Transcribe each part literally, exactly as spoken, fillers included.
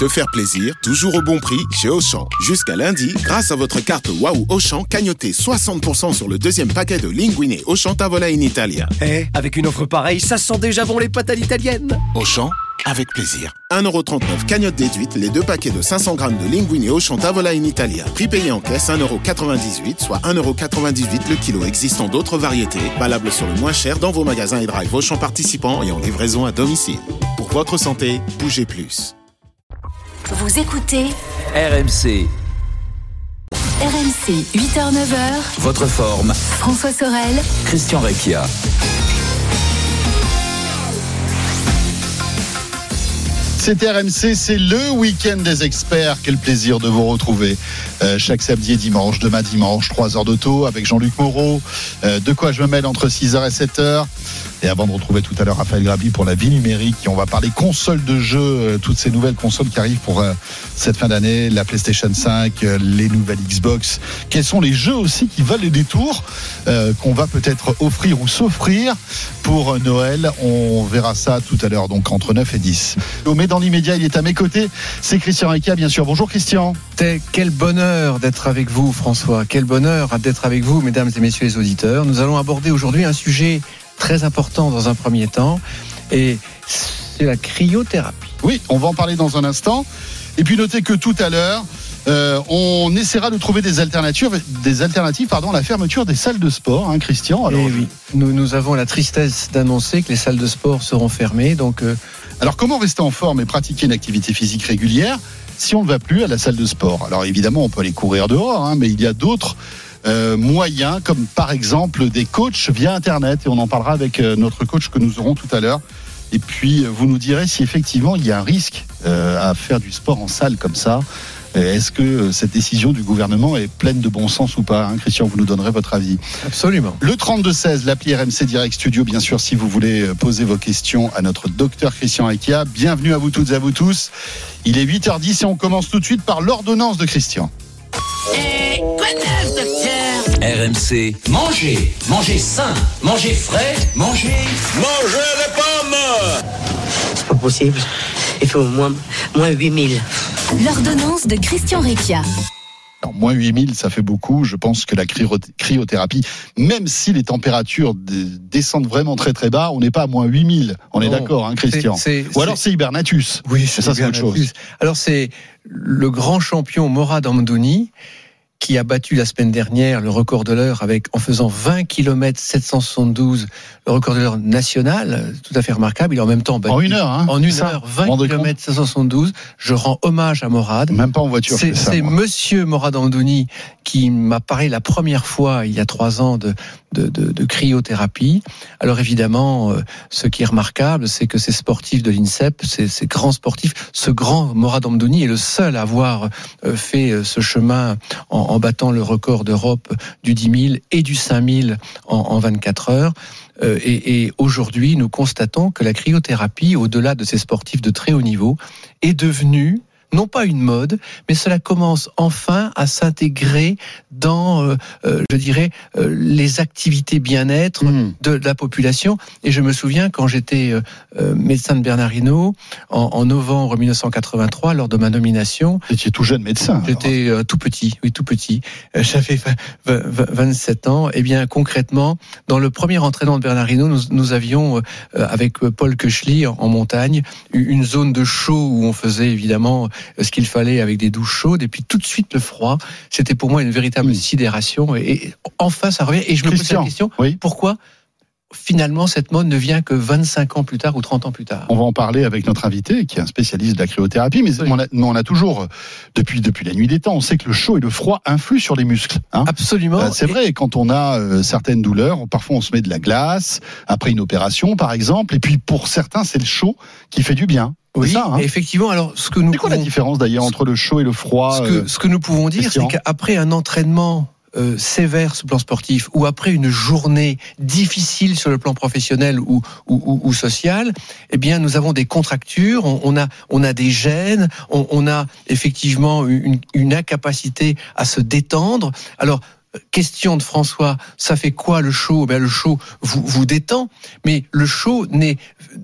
Se faire plaisir, toujours au bon prix chez Auchan. Jusqu'à lundi, grâce à votre carte Waouh Auchan, cagnotez soixante pour cent sur le deuxième paquet de Linguine Auchan Tavola in Italia. Eh, avec une offre pareille, ça sent déjà bon les pâtes à l'italienne. Auchan, avec plaisir. un euro trente-neuf cagnotte déduite, les deux paquets de cinq cents grammes de Linguine Auchan Tavola in Italia. Prix payé en caisse un euro quatre-vingt-dix-huit, soit un euro quatre-vingt-dix-huit le kilo. Existant d'autres variétés, valables sur le moins cher dans vos magasins et drive Auchan participants et en livraison à domicile. Pour votre santé, bougez plus. Vous écoutez R M C. R M C, huit heures neuf heures. Votre forme. François Sorel. Christian Recchia. C'est R M C, c'est le week-end des experts. Quel plaisir de vous retrouver euh, chaque samedi et dimanche, demain dimanche, trois heures d'auto avec Jean-Luc Moreau. Euh, de quoi je me mêle entre six heures et sept heures. Et avant de retrouver tout à l'heure Raphaël Grabi pour la vie numérique, et on va parler consoles de jeux, euh, toutes ces nouvelles consoles qui arrivent pour euh, cette fin d'année, la PlayStation cinq, euh, les nouvelles Xbox. Quels sont les jeux aussi qui valent les détours, euh, qu'on va peut-être offrir ou s'offrir pour Noël. On verra ça tout à l'heure, donc entre neuf et dix. Mais dans l'immédiat, il est à mes côtés, c'est Christian Recchia, bien sûr. Bonjour Christian. Quel bonheur d'être avec vous, François. Quel bonheur d'être avec vous, mesdames et messieurs les auditeurs. Nous allons aborder aujourd'hui un sujet très important dans un premier temps, et c'est la cryothérapie. Oui, on va en parler dans un instant. Et puis notez que tout à l'heure, euh, on essaiera de trouver des alternatives, des alternatives pardon, à la fermeture des salles de sport, hein, Christian. Alors, et oui, nous, nous avons la tristesse d'annoncer que les salles de sport seront fermées. Donc, euh... Alors comment rester en forme et pratiquer une activité physique régulière si on ne va plus à la salle de sport? Alors évidemment, on peut aller courir dehors, hein, mais il y a d'autres Euh, moyens, comme par exemple des coachs via Internet, et on en parlera avec euh, notre coach que nous aurons tout à l'heure. Et puis vous nous direz si effectivement il y a un risque euh, à faire du sport en salle comme ça. Est-ce que euh, cette décision du gouvernement est pleine de bon sens ou pas, hein, Christian, vous nous donnerez votre avis. Absolument. Le trente-deux seize, l'appli R M C Direct Studio, bien sûr, si vous voulez poser vos questions à notre docteur Christian Recchia. Bienvenue à vous toutes et à vous tous. Il est huit heures dix et on commence tout de suite par l'ordonnance de Christian. Eh, quoi de neuf, docteur? R M C. Mangez, mangez sain, mangez frais, mangez... Mangez les pommes! C'est pas possible. Il faut au moins, moins huit mille. L'ordonnance de Christian Recchia. Alors, moins huit mille, ça fait beaucoup. Je pense que la cryothérapie, même si les températures descendent vraiment très très bas, on n'est pas à moins huit mille. On non, est d'accord, hein, Christian. C'est, c'est, Ou alors c'est Hibernatus. Oui, c'est ça, c'est autre chose. Alors c'est le grand champion Morad Amdouni qui a battu la semaine dernière le record de l'heure avec, en faisant vingt kilomètres sept cent soixante-douze, le record de l'heure national, tout à fait remarquable. Il a en même temps battu. En une heure, hein. En une ça, heure, vingt kilomètres sept cent soixante-douze. Je rends hommage à Morad. Même pas en voiture. C'est, ça, c'est moi. monsieur Morad Amdouni qui m'a parlé la première fois, il y a trois ans, de, de, de, de cryothérapie. Alors évidemment, euh, ce qui est remarquable, c'est que ces sportifs de l'INSEP, ces, ces grands sportifs, ce grand Morad Amdouni est le seul à avoir euh, fait euh, ce chemin en, en battant le record d'Europe du dix mille et du cinq mille en, en vingt-quatre heures. Euh, et, et aujourd'hui, nous constatons que la cryothérapie, au-delà de ces sportifs de très haut niveau, est devenue non pas une mode, mais cela commence enfin à s'intégrer dans, euh, euh, je dirais, euh, les activités bien-être mmh. de, de la population. Et je me souviens quand j'étais euh, médecin de Bernard Hinault, en, en novembre mille neuf cent quatre-vingt-trois, lors de ma nomination. Vous étiez tout jeune médecin. J'étais euh, tout petit, oui, tout petit. Euh, j'avais vingt-sept ans. Et bien, concrètement, dans le premier entraînement de Bernard Hinault, nous, nous avions, euh, avec Paul Koechli, en, en montagne, une zone de chaud où on faisait évidemment ce qu'il fallait avec des douches chaudes, et puis tout de suite le froid. C'était pour moi une véritable mmh. sidération, et, et enfin ça revient, et je me pose la question, oui. pourquoi finalement cette mode ne vient que vingt-cinq ans plus tard ou trente ans plus tard? On va en parler avec notre invité qui est un spécialiste de la cryothérapie, mais oui. on, a, on a toujours, depuis, depuis la nuit des temps, on sait que le chaud et le froid influent sur les muscles. Hein. Absolument. Euh, c'est vrai, quand on a euh, certaines douleurs, parfois on se met de la glace, après une opération par exemple, et puis pour certains c'est le chaud qui fait du bien. Oui, ça, hein. effectivement. Alors, ce que nous c'est quoi pouvons... la différence d'ailleurs entre le chaud et le froid? Ce que, euh, ce que nous pouvons dire, Christian, c'est qu'après un entraînement euh, sévère sur le plan sportif, ou après une journée difficile sur le plan professionnel ou, ou, ou, ou social, eh bien, nous avons des contractures, on, on a, on a des gènes, on, on a effectivement une, une incapacité à se détendre. Alors, question de François, ça fait quoi le chaud? Ben, le chaud vous, vous détend, mais le chaud n'est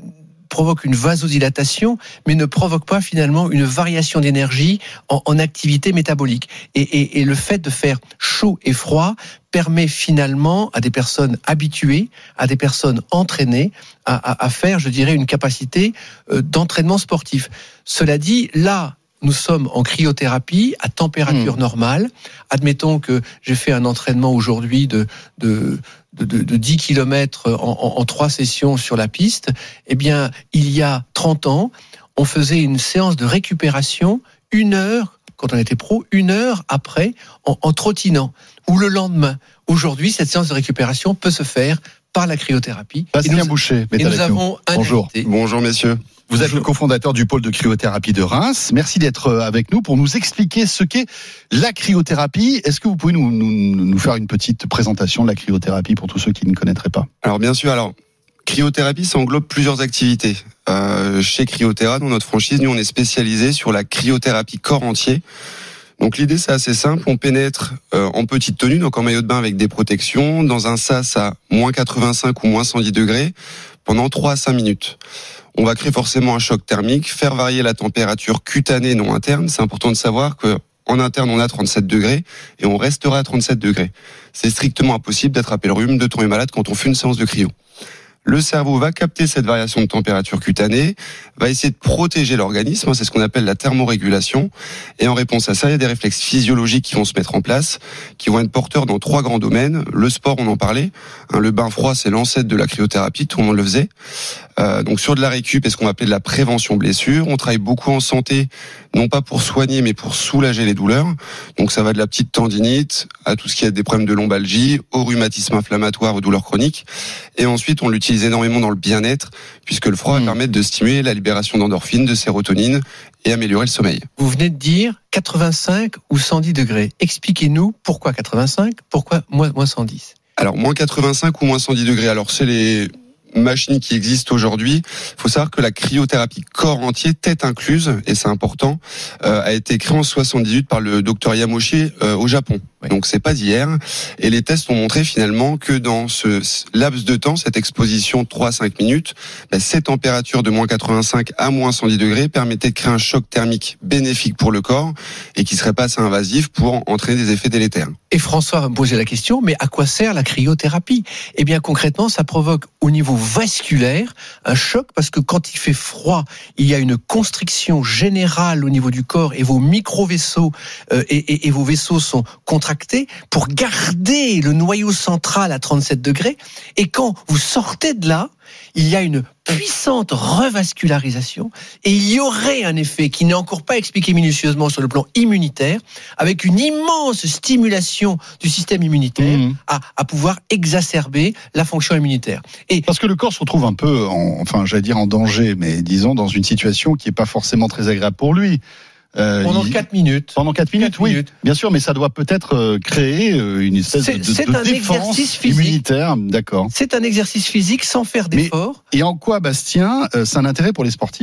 provoque une vasodilatation, mais ne provoque pas finalement une variation d'énergie en, en activité métabolique. Et, et, et le fait de faire chaud et froid permet finalement à des personnes habituées, à des personnes entraînées, à, à, à faire, je dirais, une capacité euh, d'entraînement sportif. Cela dit, là, nous sommes en cryothérapie à température mmh. normale. Admettons que j'ai fait un entraînement aujourd'hui de, de, de, de, de dix kilomètres en, en, en trois sessions sur la piste. Eh bien, il y a trente ans, on faisait une séance de récupération, une heure, quand on était pro, une heure après, en, en trottinant, ou le lendemain. Aujourd'hui, cette séance de récupération peut se faire par la cryothérapie. Bastien Boucher, et nous avons un Bonjour. invité. Bonjour messieurs. Vous êtes le cofondateur du pôle de cryothérapie de Reims. Merci d'être avec nous pour nous expliquer ce qu'est la cryothérapie. Est-ce que vous pouvez nous, nous, nous faire une petite présentation de la cryothérapie pour tous ceux qui ne connaîtraient pas ? Alors bien sûr, alors cryothérapie, ça englobe plusieurs activités. Euh, chez Cryothéra, dans notre franchise, nous on est spécialisé sur la cryothérapie corps entier. Donc l'idée c'est assez simple, on pénètre euh, en petite tenue, donc en maillot de bain avec des protections, dans un sas à moins quatre-vingt-cinq ou moins cent dix degrés, pendant trois à cinq minutes. On va créer forcément un choc thermique, faire varier la température cutanée non interne. C'est important de savoir que en interne on a trente-sept degrés et on restera à trente-sept degrés. C'est strictement impossible d'attraper le rhume, de tomber malade quand on fait une séance de cryo. Le cerveau va capter cette variation de température cutanée, va essayer de protéger l'organisme, c'est ce qu'on appelle la thermorégulation, et en réponse à ça, il y a des réflexes physiologiques qui vont se mettre en place, qui vont être porteurs dans trois grands domaines. Le sport, on en parlait, hein, le bain froid, c'est l'ancêtre de la cryothérapie, tout le monde le faisait. Euh, donc sur de la récup et ce qu'on va appeler de la prévention blessure, on travaille beaucoup en santé, non pas pour soigner, mais pour soulager les douleurs. Donc ça va de la petite tendinite à tout ce qui est des problèmes de lombalgie, au rhumatisme inflammatoire, aux douleurs chroniques, et ensuite on l'utilise énormément dans le bien-être, puisque le froid mmh. va permettre de stimuler la libération d'endorphines, de sérotonine et améliorer le sommeil. Vous venez de dire quatre-vingt-cinq ou cent dix degrés. Expliquez-nous pourquoi quatre-vingt-cinq, pourquoi moins, moins cent dix. Alors moins quatre-vingt-cinq ou moins cent dix degrés, alors c'est les machines qui existent aujourd'hui. Il faut savoir que la cryothérapie corps entier, tête incluse, et c'est important, euh, a été créée en soixante-dix-huit par le docteur Yamoshi euh, au Japon. Oui. Donc c'est pas d'hier. Et les tests ont montré finalement que dans ce laps de temps, cette exposition de trois à cinq minutes, bah, ces températures de moins quatre-vingt-cinq à moins cent dix degrés permettaient de créer un choc thermique bénéfique pour le corps et qui serait pas assez invasif pour entraîner des effets délétères. Et François va me poser la question, mais à quoi sert la cryothérapie ? Eh bien concrètement, ça provoque au niveau vasculaire un choc parce que quand il fait froid, il y a une constriction générale au niveau du corps et vos micro-vaisseaux euh, et, et, et vos vaisseaux sont contractés pour garder le noyau central à trente-sept degrés. Et quand vous sortez de là, il y a une puissante revascularisation et il y aurait un effet qui n'est encore pas expliqué minutieusement sur le plan immunitaire, avec une immense stimulation du système immunitaire mmh. à, à pouvoir exacerber la fonction immunitaire. Et parce que le corps se retrouve un peu, en, enfin, j'allais dire en danger, mais disons dans une situation qui n'est pas forcément très agréable pour lui. Euh, pendant il... quatre minutes. Pendant quatre minutes, quatre oui. Minutes. Bien sûr, mais ça doit peut-être euh, créer euh, une espèce c'est, de, de, c'est de un défense exercice physique. Immunitaire. D'accord. C'est un exercice physique sans faire d'effort. Mais, et en quoi, Bastien, euh, c'est un intérêt pour les sportifs ?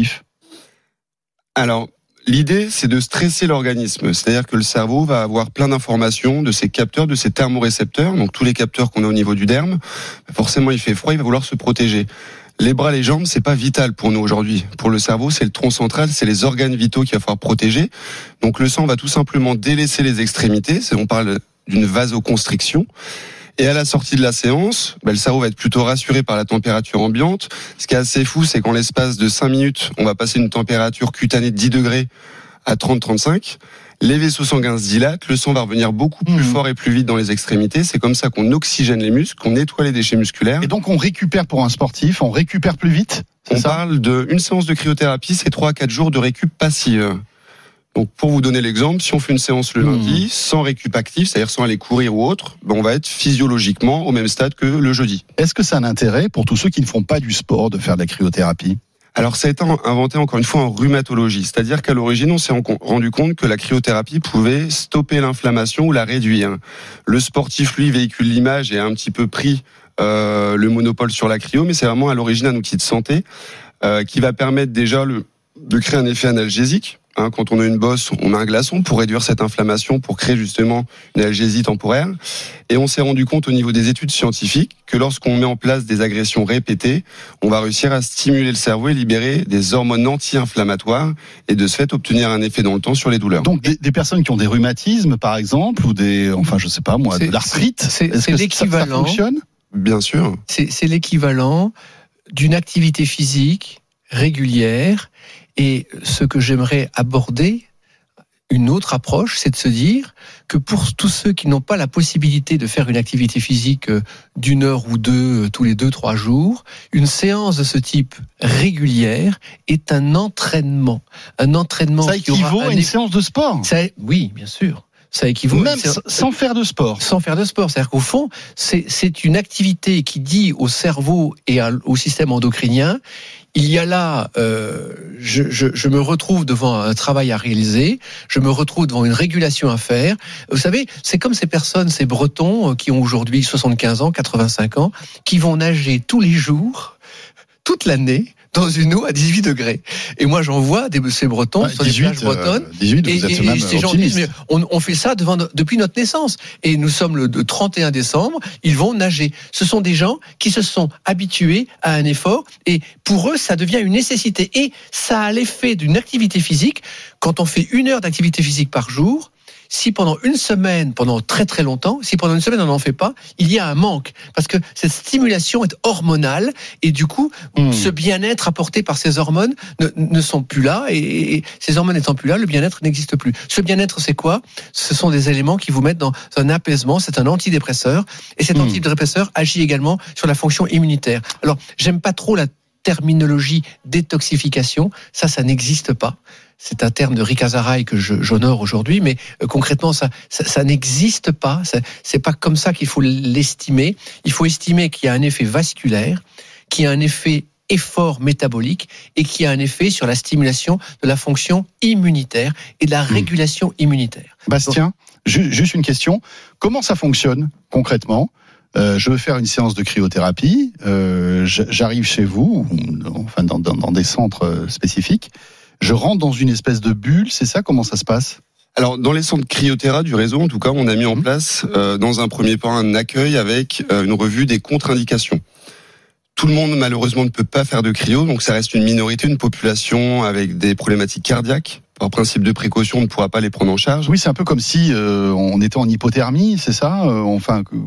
Alors, l'idée, c'est de stresser l'organisme. C'est-à-dire que le cerveau va avoir plein d'informations de ses capteurs, de ses thermorécepteurs, donc tous les capteurs qu'on a au niveau du derme. Forcément, il fait froid, il va vouloir se protéger. Les bras, les jambes, c'est pas vital pour nous aujourd'hui. Pour le cerveau, c'est le tronc central, c'est les organes vitaux qu'il va falloir protéger. Donc le sang va tout simplement délaisser les extrémités. C'est, on parle d'une vasoconstriction. Et à la sortie de la séance, ben, le cerveau va être plutôt rassuré par la température ambiante. Ce qui est assez fou, c'est qu'en l'espace de cinq minutes, on va passer d'une température cutanée de dix degrés à trente à trente-cinq. Les vaisseaux sanguins se dilatent, le sang va revenir beaucoup plus mmh. fort et plus vite dans les extrémités. C'est comme ça qu'on oxygène les muscles, qu'on nettoie les déchets musculaires. Et donc on récupère pour un sportif, on récupère plus vite. On ça parle d'une séance de cryothérapie, c'est trois à quatre jours de récup passive. Donc pour vous donner l'exemple, si on fait une séance le lundi, mmh. sans récup actif, c'est-à-dire sans aller courir ou autre, ben on va être physiologiquement au même stade que le jeudi. Est-ce que ça a un intérêt pour tous ceux qui ne font pas du sport de faire de la cryothérapie ? Alors ça a été inventé encore une fois en rhumatologie, c'est-à-dire qu'à l'origine on s'est rendu compte que la cryothérapie pouvait stopper l'inflammation ou la réduire. Le sportif lui véhicule l'image et a un petit peu pris euh, le monopole sur la cryo, mais c'est vraiment à l'origine un outil de santé euh, qui va permettre déjà le, de créer un effet analgésique. Hein, quand on a une bosse, on met un glaçon pour réduire cette inflammation, pour créer justement une analgésie temporaire. Et on s'est rendu compte au niveau des études scientifiques que lorsqu'on met en place des agressions répétées, on va réussir à stimuler le cerveau et libérer des hormones anti-inflammatoires et de ce fait obtenir un effet dans le temps sur les douleurs. Donc des, des personnes qui ont des rhumatismes par exemple, ou des, enfin je sais pas moi, c'est, de l'arthrite, c'est, est-ce c'est que l'équivalent, ça, ça fonctionne ? Bien sûr. C'est, c'est l'équivalent d'une activité physique régulière. Et ce que j'aimerais aborder, une autre approche, c'est de se dire que pour tous ceux qui n'ont pas la possibilité de faire une activité physique d'une heure ou deux tous les deux, trois jours, une séance de ce type régulière est un entraînement. Un entraînement ça qui aura équivaut à une eff... séance de sport. Ça, oui, bien sûr. Ça équivaut même c'est... sans faire de sport. Sans faire de sport, c'est-à-dire qu'au fond, c'est, c'est une activité qui dit au cerveau et à, au système endocrinien, il y a là, euh, je, je, je me retrouve devant un travail à réaliser, je me retrouve devant une régulation à faire. Vous savez, c'est comme ces personnes, ces Bretons qui ont aujourd'hui soixante-quinze ans, quatre-vingt-cinq ans, qui vont nager tous les jours, toute l'année, dans une eau à dix-huit degrés. Et moi, j'en vois des, ces Bretons ouais, sur dix-huit, les plages bretonnes. Euh, dix-huit, et, vous êtes et, même et ces gens disent, mais on, on fait ça devant, depuis notre naissance. Et nous sommes le trente et un décembre, ils vont nager. Ce sont des gens qui se sont habitués à un effort. Et pour eux, ça devient une nécessité. Et ça a l'effet d'une activité physique. Quand on fait une heure d'activité physique par jour, si pendant une semaine, pendant très très longtemps, si pendant une semaine on n'en fait pas, il y a un manque. Parce que cette stimulation est hormonale et du coup, mmh. ce bien-être apporté par ces hormones ne, ne sont plus là et, et ces hormones n'étant plus là, le bien-être n'existe plus. Ce bien-être, c'est quoi ? Ce sont des éléments qui vous mettent dans un apaisement, c'est un antidépresseur et cet mmh. antidépresseur agit également sur la fonction immunitaire. Alors, j'aime pas trop la terminologie détoxification, ça, ça n'existe pas. C'est un terme de Rick Azaray que je, j'honore aujourd'hui, mais euh, concrètement, ça, ça, ça n'existe pas. Ça, c'est pas comme ça qu'il faut l'estimer. Il faut estimer qu'il y a un effet vasculaire, qu'il y a un effet effort métabolique et qu'il y a un effet sur la stimulation de la fonction immunitaire et de la régulation mmh. immunitaire. Bastien, ju- juste une question. Comment ça fonctionne concrètement ? Euh, je veux faire une séance de cryothérapie. Euh, j'arrive chez vous, enfin dans, dans, dans des centres spécifiques. Je rentre dans une espèce de bulle, c'est ça ? Comment ça se passe ? Alors, dans les centres Cryothéra du réseau, en tout cas, on a mis en place, euh, dans un premier temps, un accueil avec euh, une revue des contre-indications. Tout le monde, malheureusement, ne peut pas faire de cryo, donc ça reste une minorité, une population avec des problématiques cardiaques. Par principe de précaution, on ne pourra pas les prendre en charge. Oui, c'est un peu comme si euh, on était en hypothermie, c'est ça ? euh, Enfin... Que...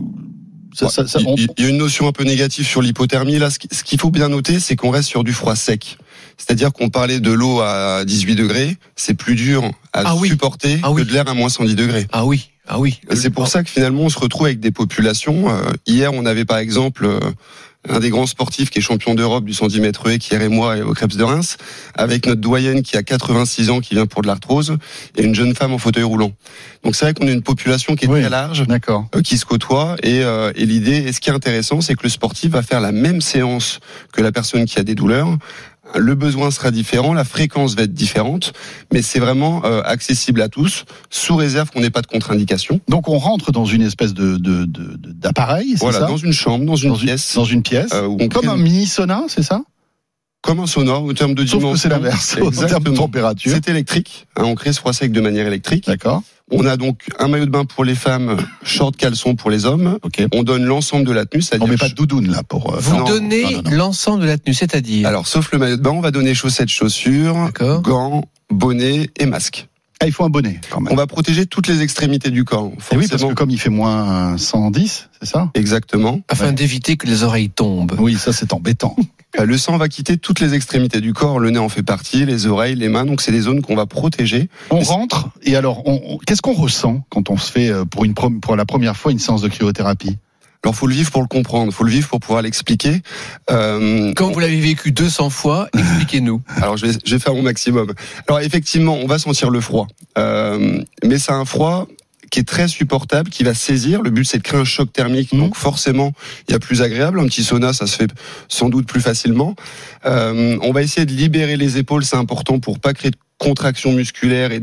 Ça, ça, ça, on... Il y a une notion un peu négative sur l'hypothermie. Là, ce qu'il faut bien noter, c'est qu'on reste sur du froid sec. C'est-à-dire qu'on parlait de l'eau à dix-huit degrés, c'est plus dur à ah oui. supporter ah oui. que de l'air à moins cent dix degrés. Ah oui, ah oui. C'est pour ça que finalement, on se retrouve avec des populations. Euh, hier, on avait par exemple... Euh, un des grands sportifs qui est champion d'Europe du cent dix mètres haies, qui est Rémois et au Krebs de Reims, avec notre doyenne qui a quatre-vingt-six ans, qui vient pour de l'arthrose, et une jeune femme en fauteuil roulant. Donc c'est vrai qu'on a une population qui est oui, très large, d'accord. Euh, qui se côtoie, et, euh, et l'idée, et ce qui est intéressant, c'est que le sportif va faire la même séance que la personne qui a des douleurs. Le besoin sera différent, la fréquence va être différente, mais c'est vraiment euh, accessible à tous, sous réserve qu'on n'ait pas de contre-indication. Donc on rentre dans une espèce de, de, de d'appareil, c'est voilà, ça ? Dans une chambre, dans une dans pièce. Une, dans une pièce, euh, où on comme crée... un mini sauna, c'est ça ? Comme un sauna, au terme de dimension. Sauf que c'est l'inverse, au terme de température. C'est électrique, hein, on crée ce froid sec de manière électrique. D'accord. On a donc un maillot de bain pour les femmes, short caleçon pour les hommes. Okay. On donne l'ensemble de la tenue. On met pas de doudoune là pour. Euh, Vous non, donnez non, non, non. l'ensemble de la tenue, c'est-à-dire. Alors, sauf le maillot de bain, on va donner chaussettes, chaussures, D'accord. gants, bonnet et masque. Ah, il faut un bonnet quand même. On va protéger toutes les extrémités du corps. Et oui, parce que comme il fait moins cent dix, c'est ça ? Exactement. Afin ouais. d'éviter que les oreilles tombent. Oui, ça c'est embêtant. Le sang va quitter toutes les extrémités du corps, le nez en fait partie, les oreilles, les mains, donc c'est des zones qu'on va protéger. On et rentre, et alors, on, on, qu'est-ce qu'on ressent quand on se fait pour, une, pour la première fois une séance de cryothérapie ? Alors, faut le vivre pour le comprendre, faut le vivre pour pouvoir l'expliquer. Euh, Quand vous l'avez vécu deux cents fois, expliquez-nous. Alors, je vais, je vais faire mon maximum. Alors, effectivement, on va sentir le froid, euh, mais c'est un froid qui est très supportable, qui va saisir. Le but, c'est de créer un choc thermique. Mmh. Donc, forcément, il y a plus agréable. Un petit sauna, ça se fait sans doute plus facilement. Euh, on va essayer de libérer les épaules. C'est important pour pas créer de contraction musculaire et de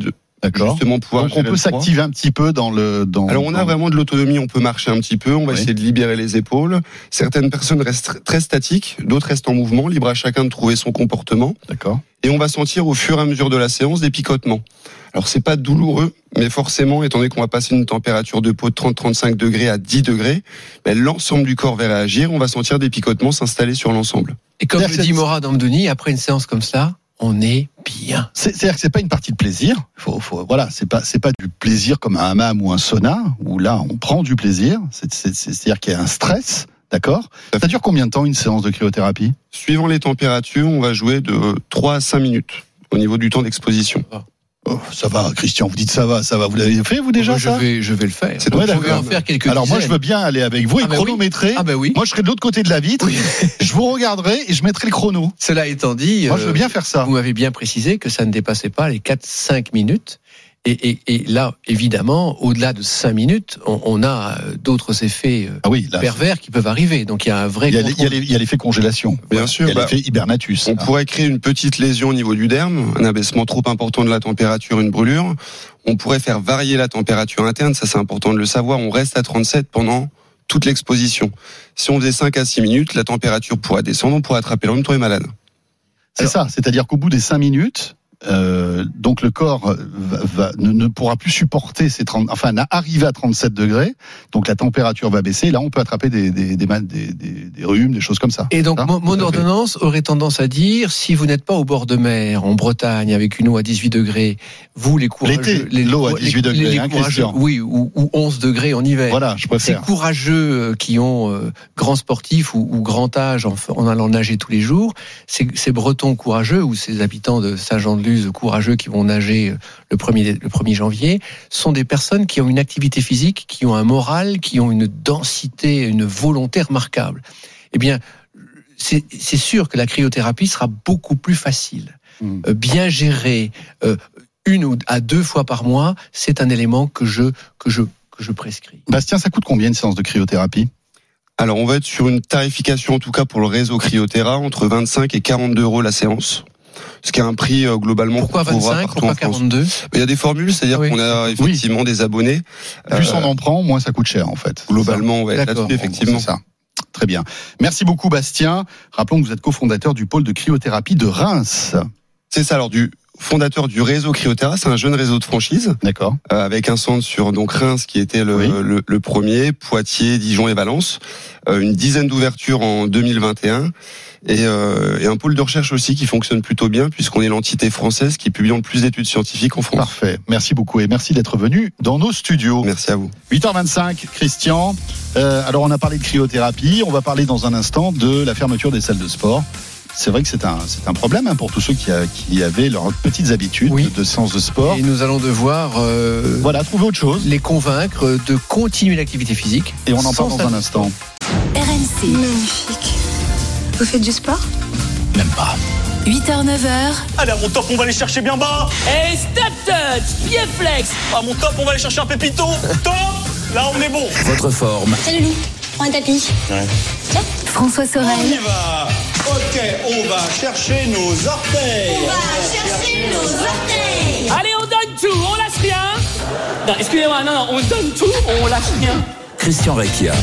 D'accord. Justement pouvoir Donc on peut s'activer un petit peu dans le. Dans, Alors on a dans... vraiment de l'autonomie, on peut marcher un petit peu, on va oui. essayer de libérer les épaules. Certaines personnes restent très statiques, d'autres restent en mouvement, libre à chacun de trouver son comportement. D'accord. Et on va sentir au fur et à mesure de la séance des picotements. Alors c'est pas douloureux, mais forcément, étant donné qu'on va passer une température de peau de trente à trente-cinq degrés à dix degrés, ben, l'ensemble du corps va réagir, on va sentir des picotements s'installer sur l'ensemble. Et comme le dit Morad Amdouni, après une séance comme ça, on est bien. C'est, c'est-à-dire que c'est pas une partie de plaisir. Faut, faut, voilà, c'est pas, c'est pas du plaisir comme un hammam ou un sauna où là on prend du plaisir. C'est, c'est, c'est, c'est-à-dire qu'il y a un stress, d'accord. Ça dure combien de temps une séance de cryothérapie ? Suivant les températures, on va jouer de trois à cinq minutes au niveau du temps d'exposition. Oh, ça va, Christian, vous dites ça va, ça va. Vous l'avez fait, vous déjà, moi, ça ? Je vais, je vais le faire. C'est donc, je vais en faire quelques Alors dizaines. moi, je veux bien aller avec vous et ah bah chronométrer. Oui. Ah bah oui. Moi, je serai de l'autre côté de la vitre. Oui. Je vous regarderai et je mettrai le chrono. Cela étant dit, moi, je veux bien faire ça. Vous m'avez bien précisé que ça ne dépassait pas les quatre à cinq minutes. Et, et, et là, évidemment, au-delà de cinq minutes, on, on a d'autres effets ah oui, là, pervers qui peuvent arriver. Donc il y a un vrai. Il y a, les, il y a, les, il y a l'effet congélation. Bien voilà. sûr. Il y a bah, l'effet hibernatus. On hein. pourrait créer une petite lésion au niveau du derme, un abaissement trop important de la température, une brûlure. On pourrait faire varier la température interne. Ça, c'est important de le savoir. On reste à trente-sept pendant toute l'exposition. Si on faisait cinq à six minutes, la température pourrait descendre. On pourrait attraper l'homme, tomber malade. C'est Alors, ça. C'est-à-dire qu'au bout des cinq minutes. Euh, donc le corps va, va, ne, ne pourra plus supporter ces trente, enfin arriver à trente-sept degrés, donc la température va baisser. Là, on peut attraper des des des, des, des, des rhumes, des choses comme ça. Et donc hein mon, mon ordonnance aurait tendance à dire si vous n'êtes pas au bord de mer, en Bretagne, avec une eau à dix-huit degrés, vous les courageux, l'été, les, l'eau à dix-huit degrés, les, les hein, courageux, oui, ou, ou onze degrés en hiver. Voilà, je préfère. Ces courageux qui ont euh, grands sportifs ou, ou grand âge en, en allant nager tous les jours, ces, ces Bretons courageux ou ces habitants de Saint-Jean-de-Luz courageux qui vont nager le premier, le premier janvier, sont des personnes qui ont une activité physique, qui ont un moral, qui ont une densité, une volonté remarquable. Eh bien, c'est, c'est sûr que la cryothérapie sera beaucoup plus facile. Mmh. Euh, bien gérée, euh, une ou à deux fois par mois, c'est un élément que je, que je, que je prescris. Bastien, ça coûte combien une séance de cryothérapie ? Alors, on va être sur une tarification, en tout cas pour le réseau Cryothéra, entre vingt-cinq et quarante-deux euros la séance. Ce qui a un prix euh, globalement. Pourquoi vingt-cinq, pourquoi quarante-deux ? Il y a des formules, c'est-à-dire oui. qu'on a effectivement oui. des abonnés. Plus euh, on en prend, moins ça coûte cher en fait. Globalement, on va être là-dessus, effectivement. C'est ça. Très bien. Merci beaucoup Bastien. Rappelons que vous êtes cofondateur du pôle de cryothérapie de Reims. C'est ça, alors du fondateur du réseau Cryothéra, c'est un jeune réseau de franchise. D'accord. Euh, avec un centre sur donc Reims qui était le, oui. le, le premier, Poitiers, Dijon et Valence. Euh, une dizaine d'ouvertures en deux mille vingt et un. Et, euh, et un pôle de recherche aussi qui fonctionne plutôt bien puisqu'on est l'entité française qui publie le plus d'études scientifiques en France. Parfait, merci beaucoup et merci d'être venu dans nos studios. Merci à vous. huit heures vingt-cinq, Christian. Euh, alors on a parlé de cryothérapie, on va parler dans un instant de la fermeture des salles de sport. C'est vrai que c'est un, c'est un problème hein, pour tous ceux qui, a, qui avaient leurs petites habitudes oui. de séance de sport. Et nous allons devoir euh, voilà, trouver autre chose. Les convaincre de continuer l'activité physique. Et on en parle dans un instant. R M C. Magnifique. Vous faites du sport ? Même pas. huit heures neuf heures. Allez, à mon top, on va aller chercher bien bas. Et step touch, pied flex. À mon top, on va aller chercher un pépito. Top. Là, on est bon. Votre forme. Salut Lou, prends un tapis. Ouais. Tiens. François Sorel. On y va. Ok, on va chercher nos orteils. On va chercher nos orteils. Allez, on donne tout, on lâche rien. Non, excusez-moi, non, non, on donne tout, on lâche rien. Christian Recchia.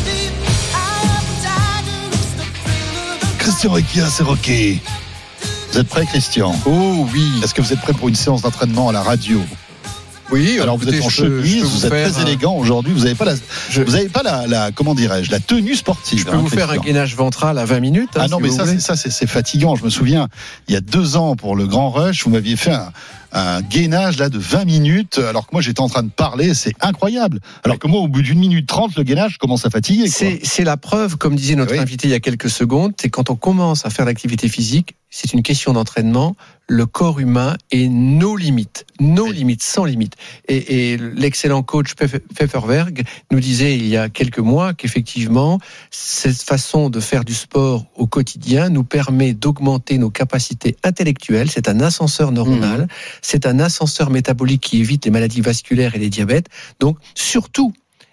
Christian Recchia, c'est rocké. Vous êtes prêt, Christian ? Oh oui. Est-ce que vous êtes prêt pour une séance d'entraînement à la radio ? Oui. Alors écoutez, vous êtes en je peux, chemise, je vous êtes très un... élégant aujourd'hui. Vous n'avez pas la, je... vous avez pas la, la, comment dirais-je, la tenue sportive. Je peux hein, vous faire un gainage ventral à vingt minutes. Hein, ah non, si mais vous ça, voulez. c'est ça, c'est, c'est fatigant. Je me souviens, il y a deux ans pour le Grand Rush, vous m'aviez fait un, un gainage là de vingt minutes, alors que moi j'étais en train de parler. C'est incroyable. Alors que moi, au bout d'une minute trente, le gainage, je commence à fatiguer. Quoi. C'est, c'est la preuve, comme disait notre oui. invité il y a quelques secondes, c'est quand on commence à faire l'activité physique, c'est une question d'entraînement. Le corps humain est nos limites, nos oui. limites, sans limite. Et, et l'excellent coach Pfefferberg nous disait il y a quelques mois qu'effectivement, cette façon de faire du sport au quotidien nous permet d'augmenter nos capacités intellectuelles. C'est un ascenseur neuronal, mmh. c'est un ascenseur métabolique qui évite les maladies vasculaires et les diabètes. Donc, surtout,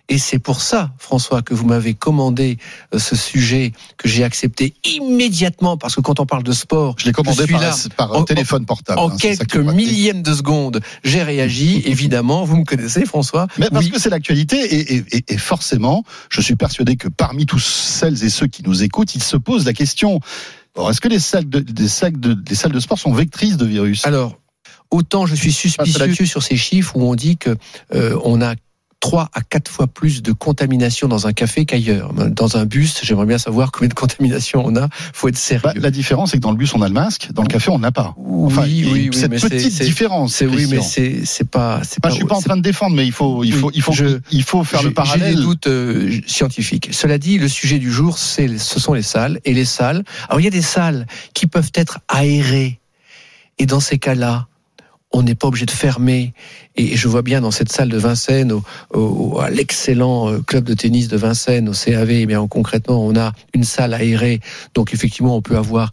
Et c'est pour ça, François, que vous m'avez commandé ce sujet que j'ai accepté immédiatement, parce que quand on parle de sport, je l'ai commandé je par, là, par en, téléphone portable. En hein, quelques millièmes de seconde, j'ai réagi. Évidemment, vous me connaissez, François. Mais parce oui. que c'est l'actualité, et, et, et forcément, je suis persuadé que parmi tous celles et ceux qui nous écoutent, ils se posent la question. Alors, est-ce que les salles de, des salles de, les salles de sport sont vectrices de virus ? Alors, autant je suis suspicieux sur ces chiffres où on dit que euh, on a trois à quatre fois plus de contamination dans un café qu'ailleurs. Dans un bus, j'aimerais bien savoir combien de contamination on a. Faut être sérieux. Bah, la différence, c'est que dans le bus, on a le masque. Dans le café, on n'a pas. Enfin, oui, il y a oui, oui, cette mais petite c'est, différence. C'est, oui, mais c'est, c'est pas. C'est enfin, pas je suis pas en train de défendre, mais il faut, il faut, il faut, je, il faut faire je, le parallèle. J'ai des doutes euh, scientifiques. Cela dit, le sujet du jour, c'est, ce sont les salles et les salles. Alors, il y a des salles qui peuvent être aérées, et dans ces cas-là, on n'est pas obligé de fermer. Et je vois bien dans cette salle de Vincennes, au, au, à l'excellent club de tennis de Vincennes, au C A V, eh bien, concrètement, on a une salle aérée. Donc, effectivement, on peut avoir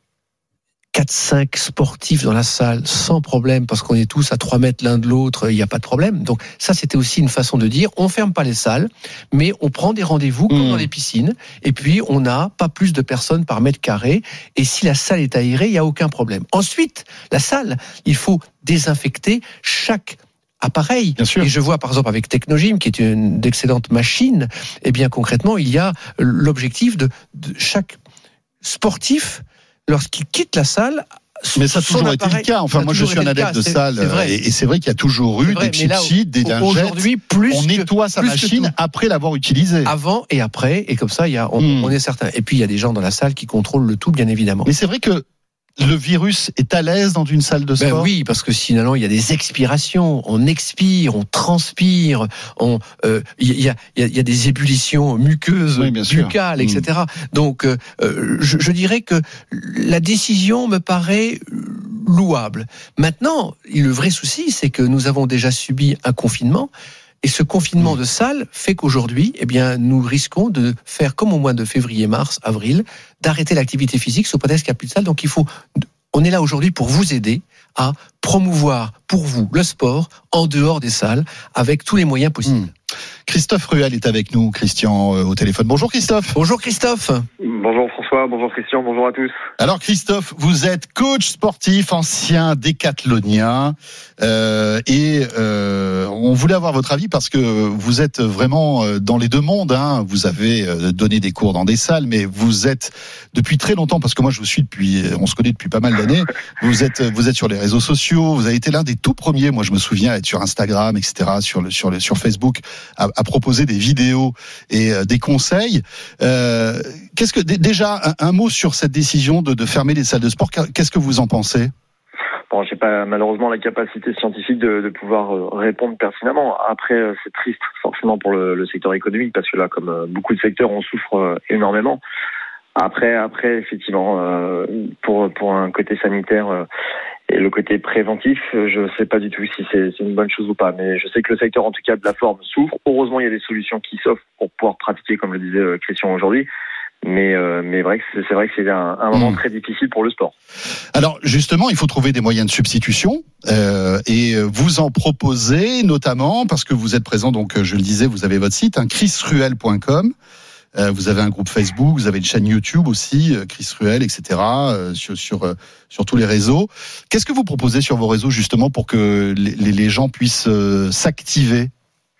quatre cinq sportifs dans la salle sans problème, parce qu'on est tous à trois mètres l'un de l'autre, il n'y a pas de problème. Donc ça, c'était aussi une façon de dire, on ferme pas les salles, mais on prend des rendez-vous comme mmh. dans les piscines, et puis on n'a pas plus de personnes par mètre carré, et si la salle est aérée, il n'y a aucun problème. Ensuite, la salle, il faut désinfecter chaque appareil. Et je vois par exemple avec Technogym, qui est une d'excellente machine, et bien concrètement, il y a l'objectif de, de chaque sportif, lorsqu'il quitte la salle. Mais ça a toujours été le cas. Enfin, moi, je suis un adepte de salle. Et, et c'est vrai qu'il y a toujours eu vrai, des chips, des lingettes. Plus on nettoie sa machine après l'avoir utilisée. Avant et après. Et comme ça, il y a, on, hmm. on est certain. Et puis, il y a des gens dans la salle qui contrôlent le tout, bien évidemment. Mais c'est vrai que le virus est à l'aise dans une salle de sport. Ben oui, parce que sinon il y a des expirations, on expire, on transpire, on euh, il y a il y a, y a des ébullitions muqueuses, oui, buccales, et cetera. Mmh. Donc euh, je, je dirais que la décision me paraît louable. Maintenant, le vrai souci, c'est que nous avons déjà subi un confinement. Et ce confinement de salle fait qu'aujourd'hui, eh bien, nous risquons de faire comme au mois de février, mars, avril, d'arrêter l'activité physique sous prétexte qu'il n'y a plus de salle. Donc il faut, on est là aujourd'hui pour vous aider à promouvoir pour vous le sport en dehors des salles avec tous les moyens possibles. Mmh. Christophe Ruel est avec nous, Christian, euh, au téléphone. Bonjour Christophe. Bonjour Christophe. Bonjour François, bonjour Christian, bonjour à tous. Alors Christophe, vous êtes coach sportif, ancien décathlonien, euh, et euh, on voulait avoir votre avis parce que vous êtes vraiment dans les deux mondes. Hein. Vous avez donné des cours dans des salles, mais vous êtes depuis très longtemps, parce que moi je vous suis depuis, on se connaît depuis pas mal d'années. Vous êtes, vous êtes sur les réseaux sociaux. Vous avez été l'un des tout premiers. Moi je me souviens être sur Instagram, et cetera, sur le, sur le, sur Facebook. À, à proposer des vidéos et euh, des conseils. Euh, qu'est-ce que d- déjà un, un mot sur cette décision de, de fermer les salles de sport. Qu'est-ce que vous en pensez? Bon, j'ai pas malheureusement la capacité scientifique de, de pouvoir euh, répondre pertinemment. Après, euh, c'est triste forcément pour le, le secteur économique parce que là, comme euh, beaucoup de secteurs, on souffre euh, énormément. Après, après, effectivement, euh, pour pour un côté sanitaire. Euh, Et le côté préventif, je ne sais pas du tout si c'est, c'est une bonne chose ou pas, mais je sais que le secteur, en tout cas de la forme, souffre. Heureusement, il y a des solutions qui s'offrent pour pouvoir pratiquer, comme le disait Christian aujourd'hui. Mais euh, mais vrai que c'est, c'est vrai que c'est un, un moment mmh. très difficile pour le sport. Alors justement, il faut trouver des moyens de substitution euh, et vous en proposez notamment parce que vous êtes présent. Donc, je le disais, vous avez votre site, hein, chris ruel point com. Euh, vous avez un groupe Facebook, vous avez une chaîne YouTube aussi, euh, Chris Ruel, et cetera. Euh, sur sur euh, sur tous les réseaux. Qu'est-ce que vous proposez sur vos réseaux justement pour que les, les gens puissent euh, s'activer?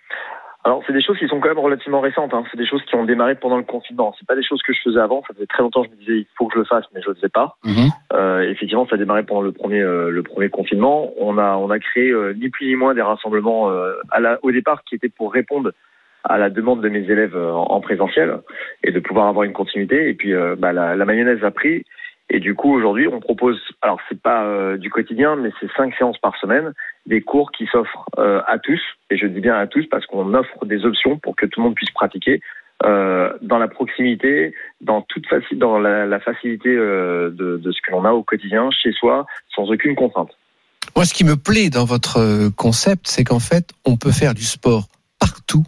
Alors c'est des choses qui sont quand même relativement récentes. Hein. C'est des choses qui ont démarré pendant le confinement. C'est pas des choses que je faisais avant. Ça faisait très longtemps que je me disais il faut que je le fasse, mais je le faisais pas. Mmh. Euh, effectivement, ça a démarré pendant le premier euh, le premier confinement. On a on a créé euh, ni plus ni moins des rassemblements euh, à la, au départ qui étaient pour répondre à la demande de mes élèves en présentiel et de pouvoir avoir une continuité. Et puis, euh, bah, la, la mayonnaise a pris. Et du coup, aujourd'hui, on propose, alors c'est pas euh, du quotidien, mais c'est cinq séances par semaine, des cours qui s'offrent euh, à tous. Et je dis bien à tous parce qu'on offre des options pour que tout le monde puisse pratiquer euh, dans la proximité, dans toute faci- dans la, la facilité euh, de, de ce que l'on a au quotidien, chez soi, sans aucune contrainte. Moi, ce qui me plaît dans votre concept, c'est qu'en fait, on peut faire du sport partout,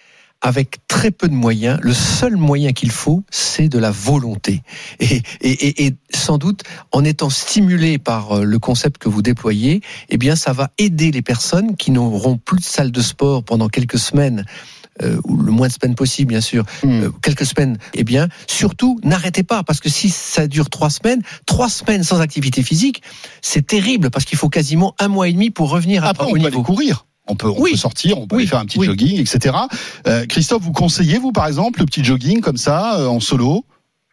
avec très peu de moyens. Le seul moyen qu'il faut, c'est de la volonté. Et, et, et, et sans doute, en étant stimulé par le concept que vous déployez, eh bien, ça va aider les personnes qui n'auront plus de salle de sport pendant quelques semaines euh, ou le moins de semaines possible, bien sûr, mmh. euh, quelques semaines, eh bien, surtout, n'arrêtez pas, parce que si ça dure trois semaines, trois semaines sans activité physique, c'est terrible, parce qu'il faut quasiment un mois et demi pour revenir Après, à, on au peut niveau. aller courir. On peut, on oui. peut sortir, on peut oui. aller faire un petit oui. jogging, et cetera. Euh, Christophe, vous conseillez, vous, par exemple, le petit jogging comme ça, euh, en solo?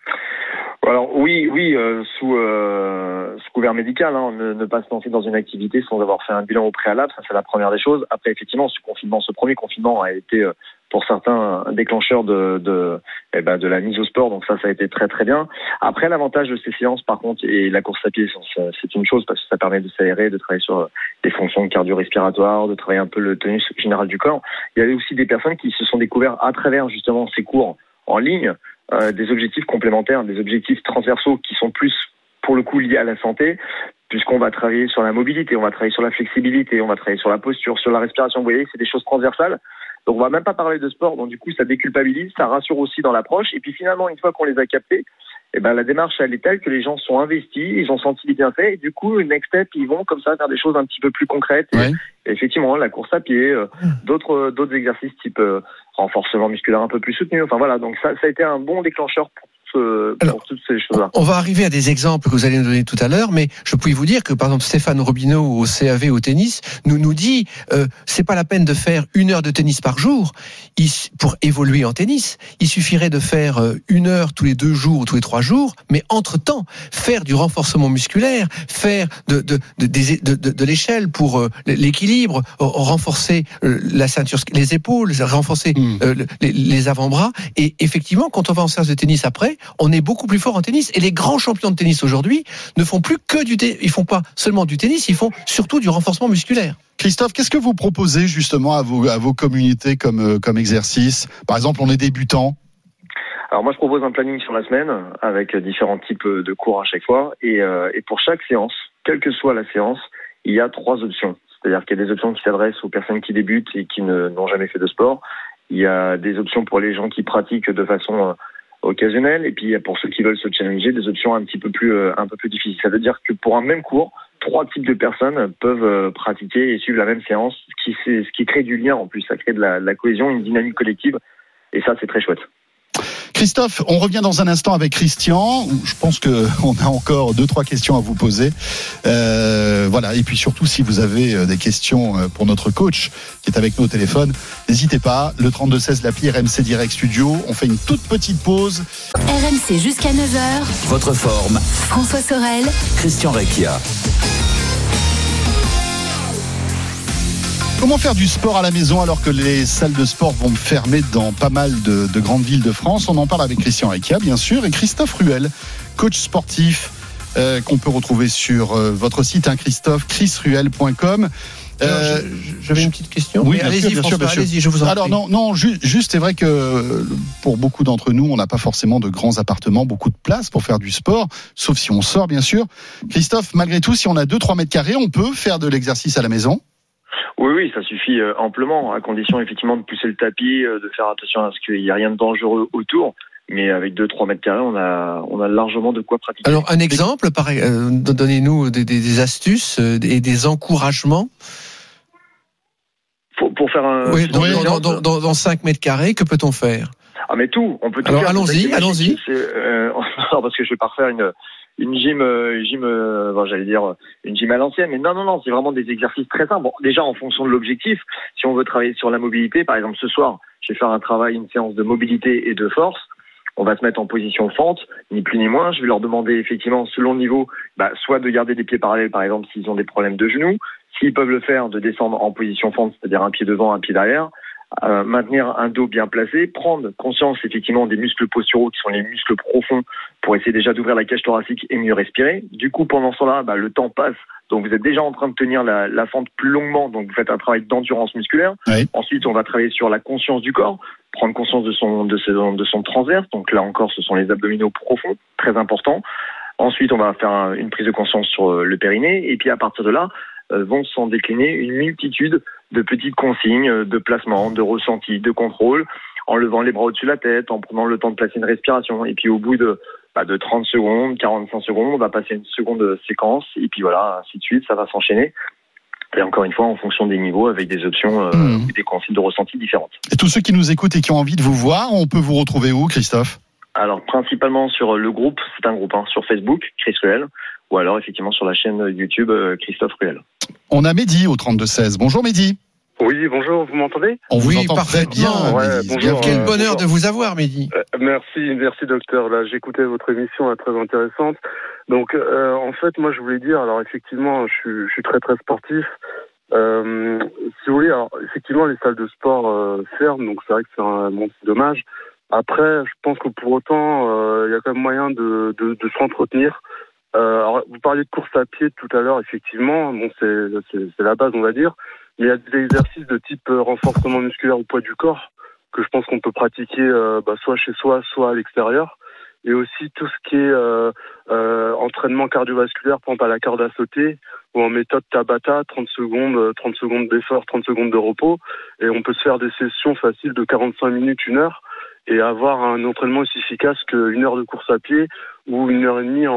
Alors oui, oui, euh, sous, euh, sous couvert médical, hein, ne, ne pas se lancer dans une activité sans avoir fait un bilan au préalable, ça c'est la première des choses. Après, effectivement, ce confinement, ce premier confinement a été euh, pour certains un déclencheur de, de, eh ben, de la mise au sport, donc ça, ça a été très très bien. Après, l'avantage de ces séances, par contre, et la course à pied, c'est une chose parce que ça permet de s'aérer, de travailler sur des fonctions cardio-respiratoires, de travailler un peu le tonus général du corps. Il y avait aussi des personnes qui se sont découvertes à travers justement ces cours en ligne. Euh, des objectifs complémentaires, des objectifs transversaux qui sont plus, pour le coup, liés à la santé, puisqu'on va travailler sur la mobilité, on va travailler sur la flexibilité, on va travailler sur la posture, sur la respiration. Vous voyez, c'est des choses transversales. Donc, on va même pas parler de sport. Donc, du coup, ça déculpabilise, ça rassure aussi dans l'approche. Et puis, finalement, une fois qu'on les a captés, eh ben, la démarche, elle est telle que les gens sont investis, ils ont senti les bienfaits. Et du coup, next step, ils vont comme ça faire des choses un petit peu plus concrètes. Et, ouais. et effectivement, la course à pied, euh, d'autres, d'autres exercices type euh, renforcement musculaire un peu plus soutenu. Enfin voilà, donc ça, ça a été un bon déclencheur pour, ce, pour Alors, toutes ces choses-là. On va arriver à des exemples que vous allez nous donner tout à l'heure, mais je puis vous dire que par exemple Stéphane Robineau au C A V au tennis nous nous dit euh, c'est pas la peine de faire une heure de tennis par jour il, pour évoluer en tennis. Il suffirait de faire euh, une heure tous les deux jours ou tous les trois jours, mais entre temps faire du renforcement musculaire, faire de de de, de, de, de l'échelle pour euh, l'équilibre, euh, renforcer euh, la ceinture, les épaules, renforcer mmh. euh, les, les avant-bras. Et effectivement, quand on va en séance de tennis après, on est beaucoup plus fort en tennis. Et les grands champions de tennis aujourd'hui ne font plus que du tennis. Ils font pas seulement du tennis, ils font surtout du renforcement musculaire. Christophe, qu'est-ce que vous proposez justement à vos, à vos communautés comme, comme exercice? Par exemple, on est débutant. Alors moi, je propose un planning sur la semaine avec différents types de cours à chaque fois. Et, euh, et pour chaque séance, quelle que soit la séance, il y a trois options. C'est-à-dire qu'il y a des options qui s'adressent aux personnes qui débutent et qui ne, n'ont jamais fait de sport. Il y a des options pour les gens qui pratiquent de façon occasionnelle, et puis pour ceux qui veulent se challenger, des options un petit peu plus euh, un peu plus difficiles. Ça veut dire que pour un même cours, trois types de personnes peuvent euh, pratiquer et suivre la même séance, ce qui, ce qui crée du lien en plus, ça crée de la, de la cohésion, une dynamique collective, et ça c'est très chouette. Christophe, on revient dans un instant avec Christian. Je pense qu'on a encore deux, trois questions à vous poser. Euh, voilà. Et puis surtout, si vous avez des questions pour notre coach qui est avec nous au téléphone, n'hésitez pas. Le trente-deux seize, l'appli R M C Direct Studio. On fait une toute petite pause. R M C jusqu'à neuf heures. Votre forme. François Sorel. Christian Recchia. Comment faire du sport à la maison alors que les salles de sport vont fermer dans pas mal de, de grandes villes de France? On en parle avec Christian Recchia, bien sûr, et Christophe Ruel, coach sportif, euh, qu'on peut retrouver sur euh, votre site, hein, Christophe, chris ruel point com. Euh, J'avais une petite question. Oui, bien allez-y, sûr, bien sûr, bien sûr. Allez-y, je vous en Alors prie. non, non, ju- juste, c'est vrai que pour beaucoup d'entre nous, on n'a pas forcément de grands appartements, beaucoup de place pour faire du sport, sauf si on sort, bien sûr. Christophe, malgré tout, si on a deux trois mètres carrés, on peut faire de l'exercice à la maison? Oui, oui, ça suffit euh, amplement, à condition effectivement de pousser le tapis, euh, de faire attention à ce qu'il n'y ait rien de dangereux autour. Mais avec deux trois mètres carrés, on a, on a largement de quoi pratiquer. Alors, un exemple, pareil, euh, donnez-nous des, des, des astuces euh, et des encouragements. Pour, pour faire un... Oui, dans, dans, dans, dans, dans cinq mètres carrés, que peut-on faire? Ah, mais tout, on peut tout Alors, faire. allons-y, allons-y. Euh, parce que je vais pas refaire une... Une gym, euh, gym euh, bon, j'allais dire une gym à l'ancienne, mais non, non, non, c'est vraiment des exercices très simples. Bon, déjà, en fonction de l'objectif, si on veut travailler sur la mobilité, par exemple, ce soir, je vais faire un travail, une séance de mobilité et de force. On va se mettre en position fente, ni plus ni moins. Je vais leur demander, effectivement, selon le niveau, bah, soit de garder des pieds parallèles, par exemple, s'ils ont des problèmes de genoux. S'ils peuvent le faire, de descendre en position fente, c'est-à-dire un pied devant, un pied derrière. Euh, maintenir un dos bien placé, prendre conscience effectivement des muscles posturaux qui sont les muscles profonds pour essayer déjà d'ouvrir la cage thoracique et mieux respirer. Du coup, pendant ce temps-là, bah, le temps passe, donc vous êtes déjà en train de tenir la, la fente plus longuement, donc vous faites un travail d'endurance musculaire. Oui. Ensuite, on va travailler sur la conscience du corps, prendre conscience de son, de son, de son transverse, donc là encore, ce sont les abdominaux profonds, très important. Ensuite, on va faire un, une prise de conscience sur le périnée, et puis à partir de là, euh, vont s'en décliner une multitude de petites consignes, de placement, de ressenti, de contrôle, en levant les bras au-dessus de la tête, en prenant le temps de placer une respiration. Et puis au bout de, bah, de trente secondes, quarante-cinq secondes, on va passer une seconde séquence. Et puis voilà, ainsi de suite, ça va s'enchaîner. Et encore une fois, en fonction des niveaux, avec des options euh, mmh. des consignes de ressenti différentes. Et tous ceux qui nous écoutent et qui ont envie de vous voir, on peut vous retrouver où, Christophe ? Alors, principalement sur le groupe, c'est un groupe, hein, sur Facebook, Chris Ruel, ou alors effectivement sur la chaîne YouTube euh, Christophe Ruel. On a Mehdi au trente-deux seize. Bonjour Mehdi. Oui, bonjour, vous m'entendez ? On vous oui, entend très bien. Ouais, bonjour, Quel euh, bonheur bonjour. de vous avoir, Mehdi. Euh, merci, merci docteur. Là, j'écoutais votre émission, là, très intéressante. Donc, euh, en fait, moi, je voulais dire, alors effectivement, je suis, je suis très très sportif. Euh, si vous voulez, alors effectivement, les salles de sport euh, ferment, donc c'est vrai que c'est un bon, c'est dommage. Après, je pense que pour autant, euh, il y a quand même moyen de, de, de s'entretenir. Euh, alors, vous parliez de course à pied tout à l'heure, effectivement, bon, c'est, c'est, c'est la base, on va dire. Mais il y a des exercices de type euh, renforcement musculaire au poids du corps que je pense qu'on peut pratiquer euh, bah, soit chez soi, soit à l'extérieur. Et aussi tout ce qui est euh, euh, entraînement cardiovasculaire, par exemple à la corde à sauter, ou en méthode Tabata, trente secondes, trente secondes d'effort, trente secondes de repos. Et on peut se faire des sessions faciles de quarante-cinq minutes, une heure, et avoir un entraînement aussi efficace qu'une heure de course à pied ou une heure et demie en,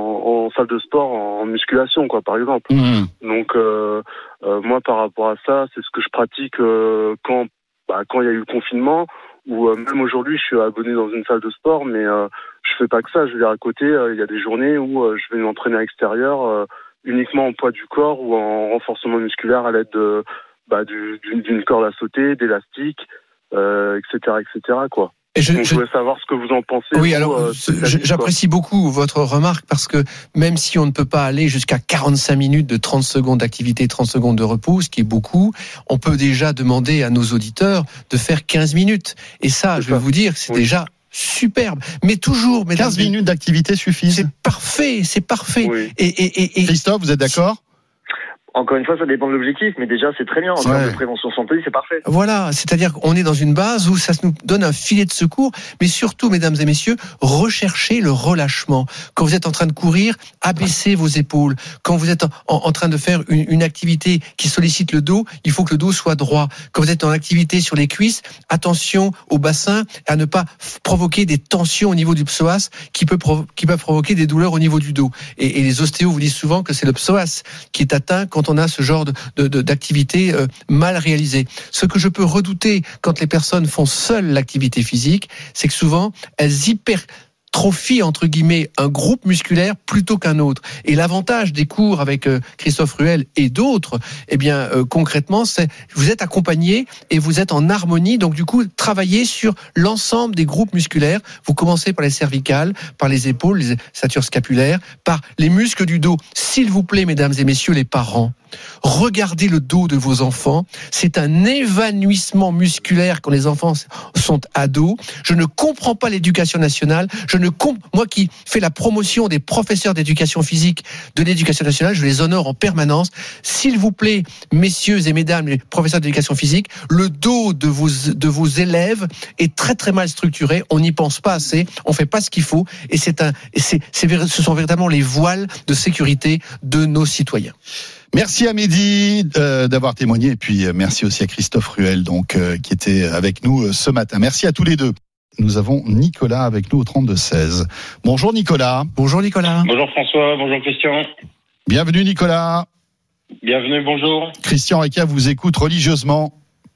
en salle de sport, en musculation, quoi, par exemple. Mmh. Donc, euh, euh, moi, par rapport à ça, c'est ce que je pratique euh, quand bah, quand il y a eu le confinement, ou euh, même aujourd'hui, je suis abonné dans une salle de sport, mais euh, je fais pas que ça. Je veux dire, à côté, euh, il y a des journées où euh, je vais m'entraîner à l'extérieur, euh, uniquement en poids du corps ou en renforcement musculaire à l'aide de, bah, du, d'une, d'une corde à sauter, d'élastiques, euh, et cetera, et cetera, quoi. Et je, Donc, je je voulais savoir ce que vous en pensez. Oui, vous, alors euh, je, j'apprécie beaucoup votre remarque parce que même si on ne peut pas aller jusqu'à quarante-cinq minutes de trente secondes d'activité, trente secondes de repos, ce qui est beaucoup, on peut déjà demander à nos auditeurs de faire quinze minutes. Et ça, c'est je vais ça. vous dire, c'est oui. déjà superbe. Mais toujours, mesdames, quinze minutes d'activité suffisent. C'est parfait, c'est parfait. Oui. Et, et, et, et Christophe, vous êtes d'accord ? Encore une fois, ça dépend de l'objectif, mais déjà, c'est très bien. En ouais. termes de prévention santé, c'est parfait. Voilà, c'est-à-dire qu'on est dans une base où ça nous donne un filet de secours, mais surtout, mesdames et messieurs, recherchez le relâchement. Quand vous êtes en train de courir, abaissez vos épaules. Quand vous êtes en, en train de faire une, une activité qui sollicite le dos, il faut que le dos soit droit. Quand vous êtes en activité sur les cuisses, attention au bassin, à ne pas f- provoquer des tensions au niveau du psoas qui peut provo- qui peuvent provoquer des douleurs au niveau du dos. Et, et les ostéos vous disent souvent que c'est le psoas qui est atteint quand on a ce genre de, de, de, d'activité euh, mal réalisée. Ce que je peux redouter quand les personnes font seules l'activité physique, c'est que souvent, elles hyper trophie entre guillemets un groupe musculaire plutôt qu'un autre. Et l'avantage des cours avec euh, Christophe Ruel et d'autres, eh bien euh, concrètement, c'est vous êtes accompagné et vous êtes en harmonie. Donc du coup, travaillez sur l'ensemble des groupes musculaires. Vous commencez par les cervicales, par les épaules, les ceintures scapulaires, par les muscles du dos. S'il vous plaît, mesdames et messieurs les parents, regardez le dos de vos enfants. C'est un évanouissement musculaire quand les enfants sont ados. Je ne comprends pas l'éducation nationale. Je ne comp... Moi qui fais la promotion des professeurs d'éducation physique de l'éducation nationale, je les honore en permanence. S'il vous plaît, messieurs et mesdames les professeurs d'éducation physique, le dos de vos, de vos élèves est très très mal structuré. On n'y pense pas assez. On fait pas ce qu'il faut. Et c'est un, c'est, c'est, ce sont véritablement les voiles de sécurité de nos citoyens. Merci à Mehdi euh, d'avoir témoigné et puis euh, merci aussi à Christophe Ruel donc euh, qui était avec nous euh, ce matin. Merci à tous les deux. Nous avons Nicolas avec nous au trente-deux seize. Bonjour Nicolas. Bonjour Nicolas. Bonjour François, bonjour Christian. Bienvenue Nicolas. Bienvenue, bonjour. Christian Rekia vous écoute religieusement.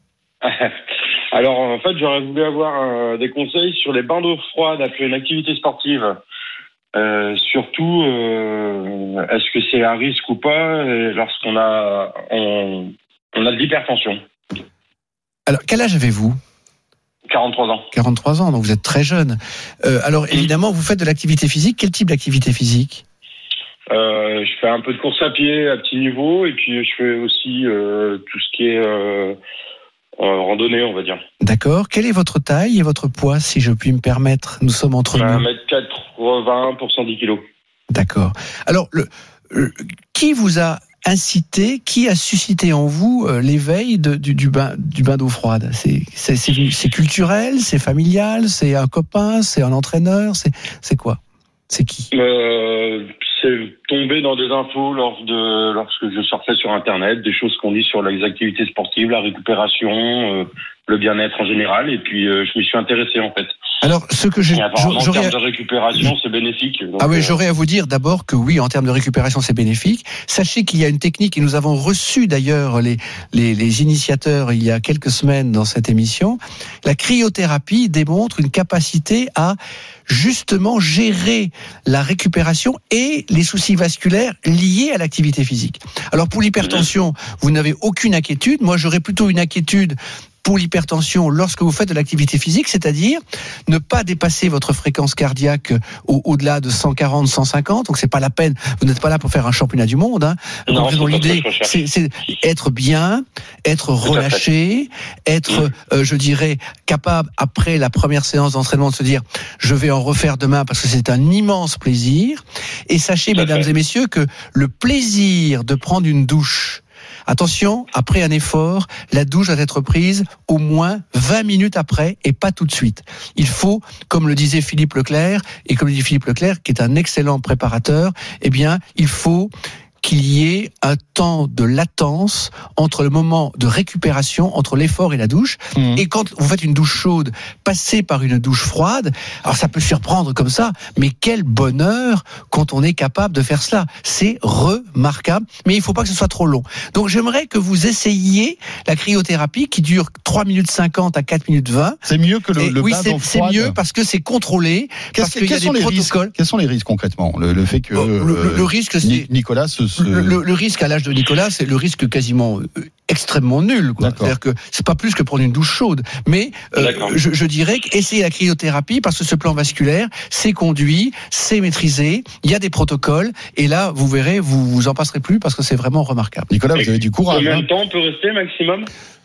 Alors en fait j'aurais voulu avoir euh, des conseils sur les bains d'eau froide après une activité sportive. Euh, surtout, euh, est-ce que c'est un risque ou pas lorsqu'on a on, on a de l'hypertension? Alors, quel âge avez-vous? quarante-trois ans. quarante-trois ans, donc vous êtes très jeune. Euh, alors, évidemment, vous faites de l'activité physique. Quel type d'activité physique? euh, Je fais un peu de course à pied à petit niveau, et puis je fais aussi euh, tout ce qui est euh, euh, randonnée, on va dire. D'accord. Quelle est votre taille et votre poids, si je puis me permettre? Nous sommes entre nous. un mètre quatre-vingts pour cent dix kilos. D'accord. Alors, le, le, qui vous a incité, qui a suscité en vous euh, l'éveil de, du, du, bain, du bain d'eau froide? C'est, c'est, c'est, c'est culturel, c'est familial, c'est un copain, c'est un entraîneur, c'est, c'est quoi? C'est qui? euh, C'est tombé dans des infos lors de, lorsque je surfais sur Internet, des choses qu'on dit sur les activités sportives, la récupération, euh, le bien-être en général. Et puis, euh, je m'y suis intéressé, en fait. Alors, ce que j'ai, Et apparemment, en j'aurais, termes de récupération, c'est bénéfique. Donc, ah oui, euh, j'aurais à vous dire d'abord que oui, en termes de récupération, c'est bénéfique. Sachez qu'il y a une technique, et nous avons reçu d'ailleurs les, les, les initiateurs il y a quelques semaines dans cette émission. La cryothérapie démontre une capacité à justement gérer la récupération et les soucis vasculaires liés à l'activité physique. Alors pour l'hypertension, vous n'avez aucune inquiétude. Moi, j'aurais plutôt une inquiétude pour l'hypertension lorsque vous faites de l'activité physique, c'est-à-dire ne pas dépasser votre fréquence cardiaque au, au-delà de cent quarante, cent cinquante. Donc c'est pas la peine. Vous n'êtes pas là pour faire un championnat du monde. Hein. Non, Donc, l'idée, c'est, c'est être bien, être relâché, être, mmh. euh, je dirais, capable après la première séance d'entraînement de se dire, je vais en refaire demain parce que c'est un immense plaisir. Et sachez, mesdames et messieurs, que le plaisir de prendre une douche. Attention, après un effort, la douche doit être prise au moins vingt minutes après et pas tout de suite. Il faut, comme le disait Philippe Leclerc, et comme le dit Philippe Leclerc, qui est un excellent préparateur, eh bien, il faut qu'il y ait un temps de latence entre le moment de récupération, entre l'effort et la douche. Mmh. Et quand vous faites une douche chaude, passez par une douche froide, alors ça peut surprendre comme ça, mais quel bonheur quand on est capable de faire cela. C'est remarquable, mais il ne faut pas que ce soit trop long. Donc j'aimerais que vous essayiez la cryothérapie qui dure trois minutes cinquante à quatre minutes vingt. C'est mieux que le, le oui, bain c'est, d'eau c'est mieux parce que c'est contrôlé, Qu'est-ce parce qu'il y a des protocoles. Risques, quels sont les risques concrètement ? Le, le fait que bon, le, le, le risque, c'est Nicolas se Le, le, le risque à l'âge de Nicolas, c'est le risque quasiment euh, extrêmement nul. Quoi. C'est-à-dire que c'est pas plus que prendre une douche chaude. Mais euh, je, je dirais qu'essayer la cryothérapie parce que ce plan vasculaire, c'est conduit, c'est maîtrisé. Il y a des protocoles et là, vous verrez, vous vous en passerez plus parce que c'est vraiment remarquable. Nicolas, vous avez du courage. Combien hein. de temps on peut rester maximum ?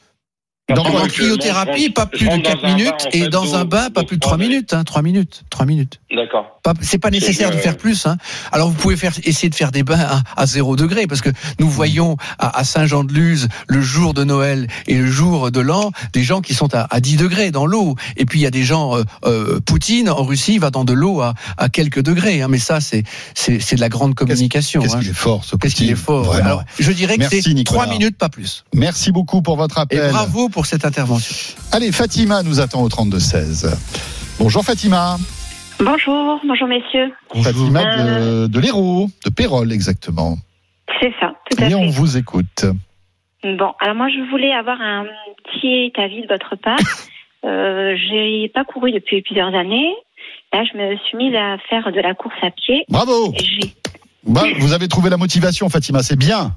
Dans en cryothérapie, pas plus de quatre minutes, bain, et fait, dans un bain, pas plus de trois minutes, hein, trois minutes, trois minutes. D'accord. Pas, c'est pas nécessaire c'est de faire plus, hein. Alors vous pouvez faire, essayer de faire des bains à, à zéro degré, parce que nous voyons à, à Saint-Jean-de-Luz, le jour de Noël et le jour de l'an, des gens qui sont à, à dix degrés dans l'eau. Et puis il y a des gens, euh, euh, Poutine, en Russie, va dans de l'eau à, à quelques degrés, hein. Mais ça, c'est, c'est, c'est de la grande communication. Qu'est-ce, qu'est-ce hein. qu'il est fort, ce Poutine. Qu'est-ce qu'il est fort. Alors, je dirais Merci, que c'est Nicolas. trois minutes, pas plus. Merci beaucoup pour votre appel. Et bravo pour cette intervention. Allez, Fatima nous attend au trente-deux seize. Bonjour Fatima. Bonjour, bonjour messieurs. Fatima euh... de, de l'Hérault, de Pérol exactement. C'est ça, tout à Et fait. Et on vous écoute. Bon, alors moi je voulais avoir un petit avis de votre part. euh, j'ai pas couru depuis plusieurs années. Là, je me suis mise à faire de la course à pied. Bravo. J'ai... Bah, vous avez trouvé la motivation, Fatima, c'est bien.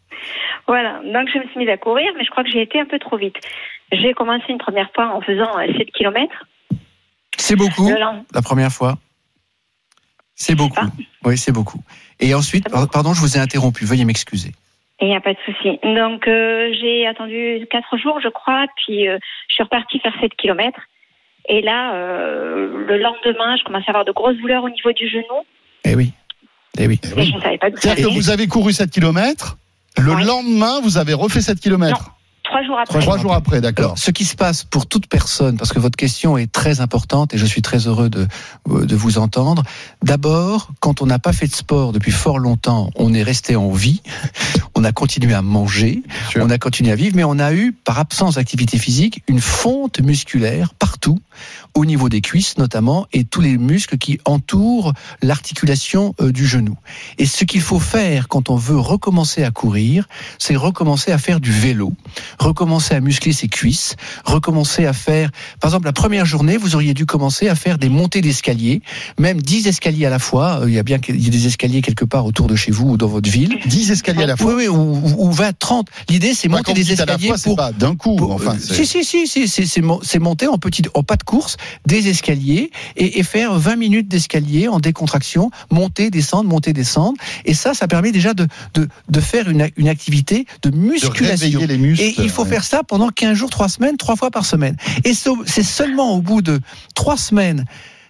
Voilà, donc je me suis mise à courir, mais je crois que j'ai été un peu trop vite. J'ai commencé une première fois en faisant sept kilomètres. C'est beaucoup, la première fois. C'est beaucoup. Ah. Oui, c'est beaucoup. Et ensuite, ah bon. pardon, je vous ai interrompu, veuillez m'excuser. Il n'y a pas de souci. Donc, euh, j'ai attendu quatre jours, je crois, puis euh, je suis repartie faire sept kilomètres. Et là, euh, le lendemain, je commençais à avoir de grosses douleurs au niveau du genou. Eh oui. Eh oui. Et je ne savais pas d'où ça C'est-à-dire que vous avez couru sept kilomètres, le oui. lendemain, vous avez refait sept kilomètres. Non. Trois jours après. Trois jours après, d'accord. Alors, ce qui se passe pour toute personne, parce que votre question est très importante et je suis très heureux de, de vous entendre. D'abord, quand on n'a pas fait de sport depuis fort longtemps, on est resté en vie, on a continué à manger, sure. on a continué à vivre, mais on a eu, par absence d'activité physique, une fonte musculaire partout, au niveau des cuisses notamment, et tous les muscles qui entourent l'articulation euh, du genou. Et ce qu'il faut faire quand on veut recommencer à courir, c'est recommencer à faire du vélo, recommencer à muscler ses cuisses, recommencer à faire, par exemple, la première journée, vous auriez dû commencer à faire des montées d'escalier, même dix escaliers à la fois. Il y a bien il y a des escaliers quelque part autour de chez vous ou dans votre ville. dix escaliers à la fois. Oui, oui, ou, ou vingt, trente. L'idée, c'est bah, monter des escaliers à la fois, pour. C'est pas d'un coup. Pour, enfin, c'est... Si, si, si, si, c'est, c'est, c'est monter en petit, en pas de course, des escaliers et, et faire vingt minutes d'escalier en décontraction, monter, descendre, monter, descendre. Et ça, ça permet déjà de, de, de faire une, une activité de musculation. De réveiller les muscles. Et il faut ouais. faire ça pendant quinze jours, trois semaines, trois fois par semaine. Et c'est seulement au bout de trois semaines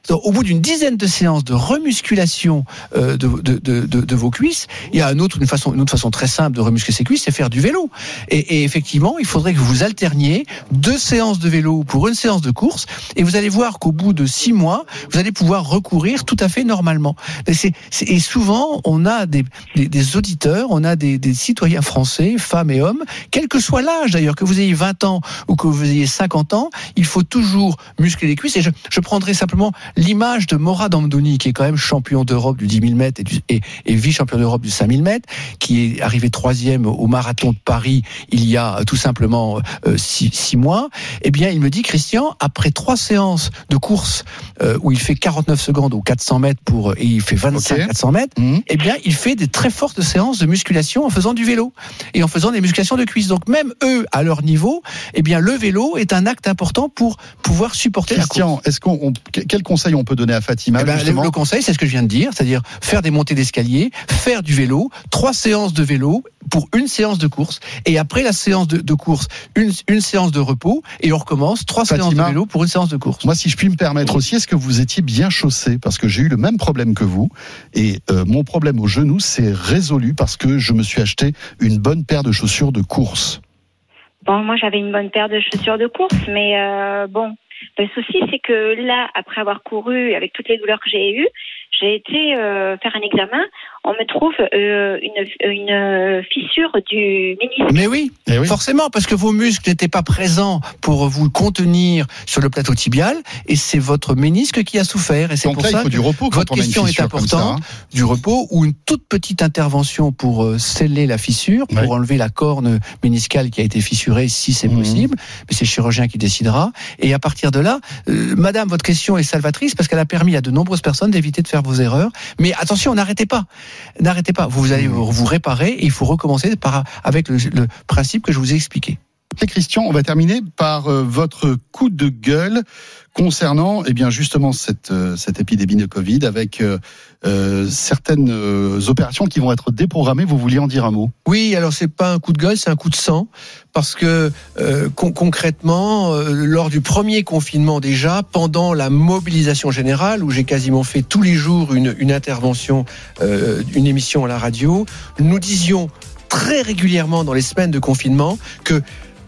Donc, au bout d'une dizaine de séances de remusculation euh, de, de, de, de, de vos cuisses, il y a un autre, une, façon, une autre façon très simple de remuscler ses cuisses, c'est faire du vélo. Et, et effectivement, il faudrait que vous alterniez deux séances de vélo pour une séance de course, et vous allez voir qu'au bout de six mois, vous allez pouvoir recourir tout à fait normalement. Et, c'est, c'est, et souvent, on a des, des, des auditeurs, on a des, des citoyens français, femmes et hommes, quel que soit l'âge d'ailleurs, que vous ayez vingt ans ou que vous ayez cinquante ans, il faut toujours muscler les cuisses. Et je, je prendrai simplement l'image de Morad Amdouni, qui est quand même champion d'Europe du dix mille mètres et, du, et, et vice-champion d'Europe du cinq mille mètres, qui est arrivé troisième au marathon de Paris il y a tout simplement euh, six, six mois. Eh bien, il me dit, Christian, après trois séances de course euh, où il fait quarante-neuf secondes ou quatre cents mètres pour, et il fait vingt-cinq okay. quatre cents mètres, mmh. eh bien, il fait des très fortes séances de musculation en faisant du vélo et en faisant des musculations de cuisses. Donc, même eux, à leur niveau, eh bien, le vélo est un acte important pour pouvoir supporter Christian, la course. Est-ce qu'on, on, quel conseil on peut donner à Fatima? Eh ben, justement le conseil, c'est ce que je viens de dire, c'est-à-dire faire des montées d'escalier, faire du vélo, trois séances de vélo pour une séance de course, et après la séance de, de course, une, une séance de repos, et on recommence trois Fatima, séances de vélo pour une séance de course. Moi, si je puis me permettre aussi, est-ce que vous étiez bien chaussé? Parce que j'ai eu le même problème que vous, et euh, mon problème au genou s'est résolu parce que je me suis acheté une bonne paire de chaussures de course. Bon, moi j'avais une bonne paire de chaussures de course, mais euh, bon, le souci c'est que là, après avoir couru avec toutes les douleurs que j'ai eues, j'ai été euh, faire un examen. On me trouve euh, une, une fissure du ménisque. Mais oui, eh oui, forcément, parce que vos muscles n'étaient pas présents pour vous contenir sur le plateau tibial, et c'est votre ménisque qui a souffert. Et c'est Donc pour là, ça il faut que du repos quand votre on a une question est importante, ça, hein. Du repos ou une toute petite intervention pour euh, sceller la fissure, pour oui. enlever la corne méniscale qui a été fissurée, si c'est mmh. possible. Mais c'est le chirurgien qui décidera. Et à partir de là, euh, Madame, votre question est salvatrice parce qu'elle a permis à de nombreuses personnes d'éviter de faire vos erreurs. Mais attention, n'arrêtez pas. N'arrêtez pas. Vous allez vous, vous réparer et il faut recommencer par, avec le, le principe que je vous ai expliqué. Et Christian, on va terminer par euh, votre coup de gueule concernant, eh bien, justement cette, euh, cette épidémie de Covid avec euh, euh, certaines euh, opérations qui vont être déprogrammées. Vous vouliez en dire un mot? Oui, alors c'est pas un coup de gueule, c'est un coup de sang, parce que euh, con- concrètement, euh, lors du premier confinement déjà, pendant la mobilisation générale, où j'ai quasiment fait tous les jours une, une intervention, euh, une émission à la radio, nous disions très régulièrement dans les semaines de confinement que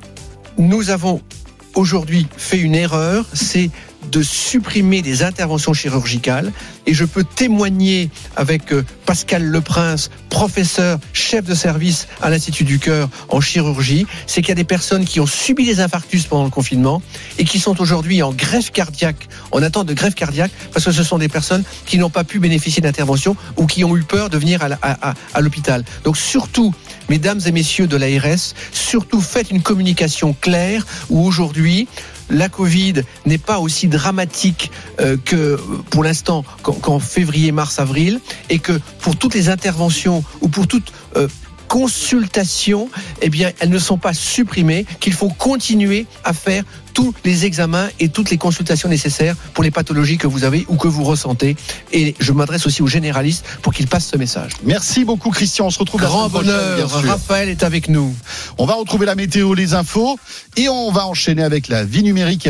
nous avons aujourd'hui fait une erreur, c'est de supprimer des interventions chirurgicales, et je peux témoigner avec Pascal Leprince, professeur, chef de service à l'Institut du Cœur en chirurgie, c'est qu'il y a des personnes qui ont subi des infarctus pendant le confinement et qui sont aujourd'hui en greffe cardiaque, en attente de greffe cardiaque, parce que ce sont des personnes qui n'ont pas pu bénéficier d'intervention ou qui ont eu peur de venir à, la, à, à, à l'hôpital. Donc surtout, mesdames et messieurs de l'A R S, surtout faites une communication claire où aujourd'hui, la Covid n'est pas aussi dramatique euh, que pour l'instant qu'en, qu'en février, mars, avril, et que pour toutes les interventions ou pour toute euh, consultation, eh bien, elles ne sont pas supprimées, qu'il faut continuer à faire tous les examens et toutes les consultations nécessaires pour les pathologies que vous avez ou que vous ressentez. Et je m'adresse aussi aux généralistes pour qu'ils passent ce message. Merci beaucoup Christian, on se retrouve Grand la semaine prochaine. bonheur, Raphaël est avec nous. On va retrouver la météo, les infos, et on va enchaîner avec la vie numérique.